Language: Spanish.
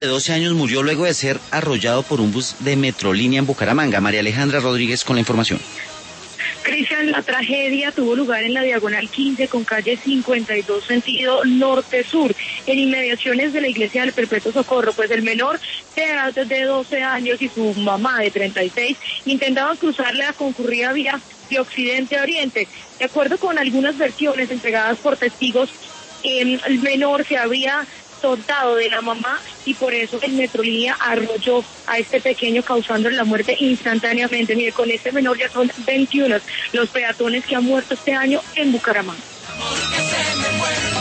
De 12 años murió luego de ser arrollado por un bus de Metrolínea en Bucaramanga. María Alejandra Rodríguez con la información. Cristian, la tragedia tuvo lugar en la diagonal 15 con calle 52 sentido norte-sur, en inmediaciones de la iglesia del Perpetuo Socorro. Pues el menor de edad de 12 años y su mamá de 36 intentaban cruzar la concurrida vía de occidente a oriente. De acuerdo con algunas versiones entregadas por testigos, el menor se habría soltado de la mamá y por eso el Metrolínea arrolló a este pequeño causándole la muerte instantáneamente. Mire, con este menor ya son 21 los peatones que han muerto este año en Bucaramanga.